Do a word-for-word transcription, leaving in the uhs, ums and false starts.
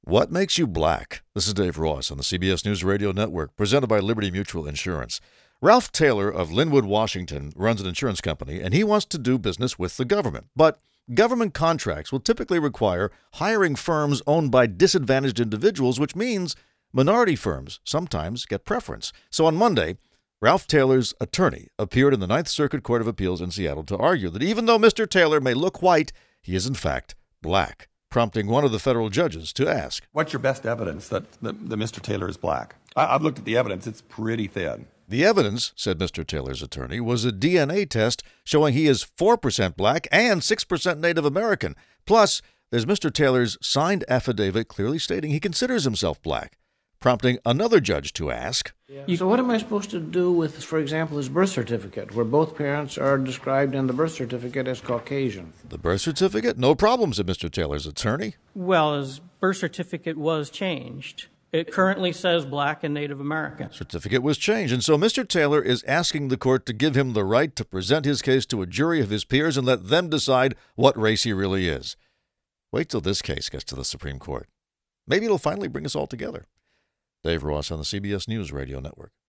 What makes you black? This is Dave Ross on the C B S News Radio Network, presented by Liberty Mutual Insurance. Ralph Taylor of Linwood, Washington, runs an insurance company, and he wants to do business with the government. But government contracts will typically require hiring firms owned by disadvantaged individuals, which means minority firms sometimes get preference. So on Monday, Ralph Taylor's attorney appeared in the Ninth Circuit Court of Appeals in Seattle to argue that even though Mister Taylor may look white, he is in fact black, prompting one of the federal judges to ask, "What's your best evidence that, that, that Mister Taylor is black?" I, I've looked at the evidence. It's pretty thin. The evidence, said Mister Taylor's attorney, was a D N A test showing he is four percent black and six percent Native American. Plus, there's Mister Taylor's signed affidavit clearly stating he considers himself black, prompting another judge to ask, yeah. So what am I supposed to do with, for example, his birth certificate, where both parents are described in the birth certificate as Caucasian? The birth certificate? No problem, said Mister Taylor's attorney. Well, his birth certificate was changed. It currently says black and Native American. Certificate was changed, and so Mister Taylor is asking the court to give him the right to present his case to a jury of his peers and let them decide what race he really is. Wait till this case gets to the Supreme Court. Maybe it'll finally bring us all together. Dave Ross on the C B S News Radio Network.